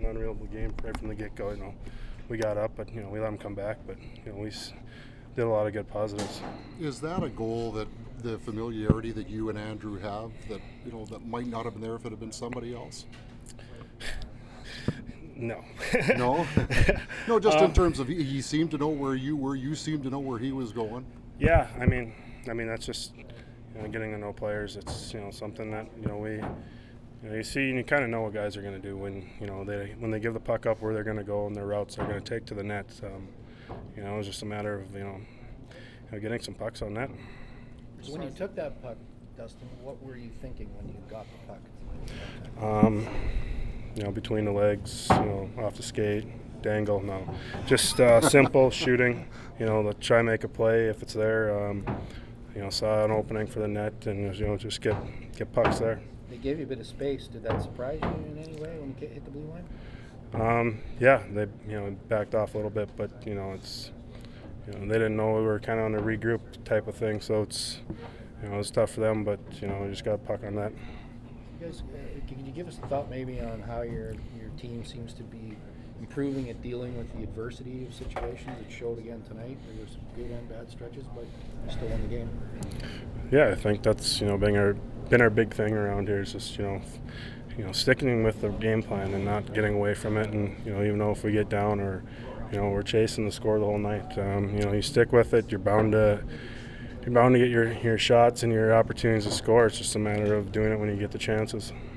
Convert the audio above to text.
unreal game right from the get-go. We got up, but we let them come back. But we did a lot of good positives. Is that a goal, that the familiarity that you and Andrew have, that that might not have been there if it had been somebody else? No. No? No, just in terms of he seemed to know where you were, you seemed to know where he was going. Yeah, I mean that's just getting to know players. It's something that we you see, and you kind of know what guys are going to do when they give the puck up, where they're going to go and their routes they're going to take to the net. It was just a matter of getting some pucks on net. So when you took that puck, Dustin, what were you thinking when you got the puck? Between the legs, off the skate, dangle. No, just simple shooting. To try and make a play if it's there. Saw an opening for the net, and just get pucks there. They gave you a bit of space. Did that surprise you in any way when you hit the blue line? Yeah, they backed off a little bit, but it's they didn't know we were kind of on a regroup type of thing, so it's it was tough for them, but we just got a puck on that. You guys, can you give us a thought maybe on how your team seems to be improving at dealing with the adversity of situations? It showed again tonight. There were some good and bad stretches, but you still won the game. Yeah, I think that's been our big thing around here is just sticking with the game plan and not getting away from it. And even though if we get down or we're chasing the score the whole night, you stick with it. You're bound to get your shots and your opportunities to score. It's just a matter of doing it when you get the chances.